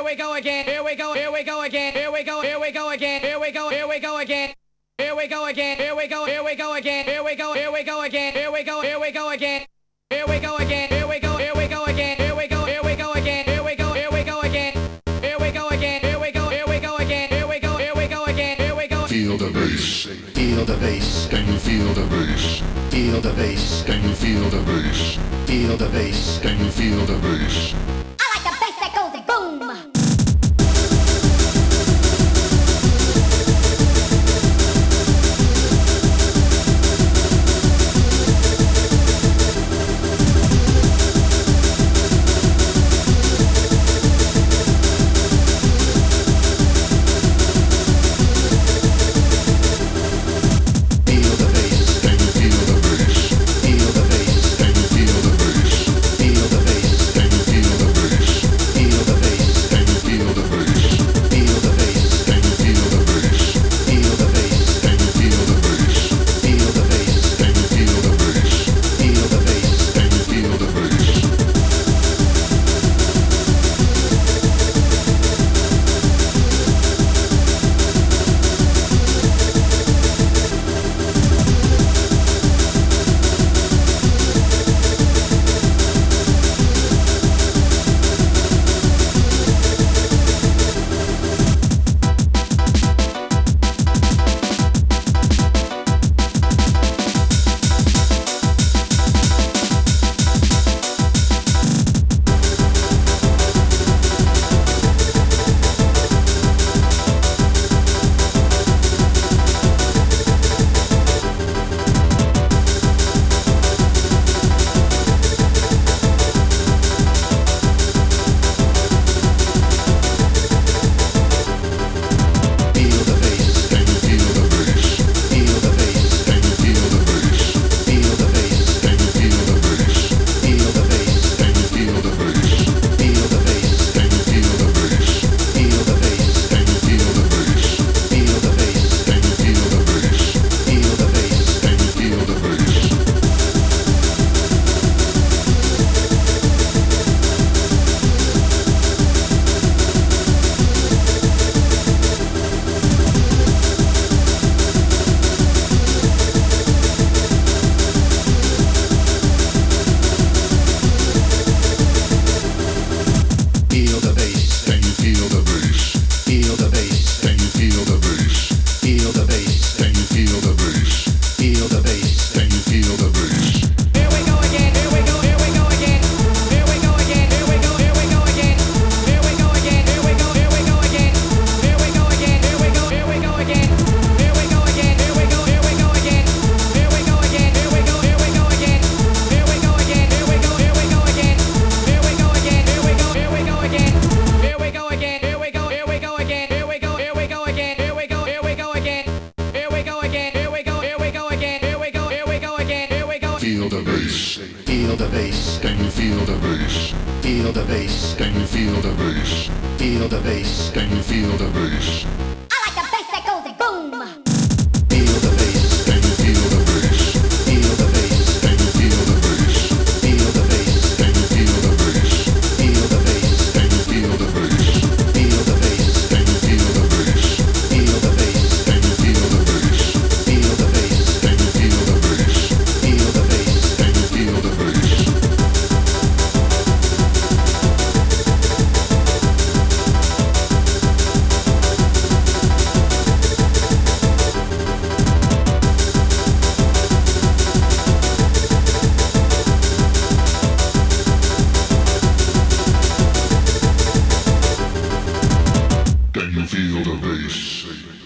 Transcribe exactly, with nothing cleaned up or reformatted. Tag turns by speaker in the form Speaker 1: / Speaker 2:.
Speaker 1: we go again. Here we go. Here we go again. Here we go. Here we go again. Here we go. Here we go again. Here we go again. Here we go. Here we go again. Here we go. Here we go again. Here we go. Here we go again. Here we go again. Here we go. Here we go again. Here we go. Here we go again. Here we go. Here we go again. Here we go again. Here we go. Here we go again. Here we go. Here we go again. Here we go.
Speaker 2: Feel the bass. Feel the bass. Can you feel the bass? Feel the bass. Can you feel the bass? Feel the bass. Can you feel the bass?
Speaker 3: I like the bass that goes boom.
Speaker 2: Feel the bass. Feel the bass. Can you feel the bass? Feel the bass. Can you feel the bass? Feel the bass. Can you feel the bass?
Speaker 3: I like the bass that goes boom.
Speaker 2: Feel the bass. Can you feel the bass? Feel the bass. Can you feel the bass? Feel the bass. Can you feel the bass? Feel the bass. Can you feel the bass? Feel the bass. Can you feel the bass? Feel the bass. Can you feel the bass? Feel the bass. Can you feel the bass? Feel the bass. Can you feel the bass? Can you feel the bass?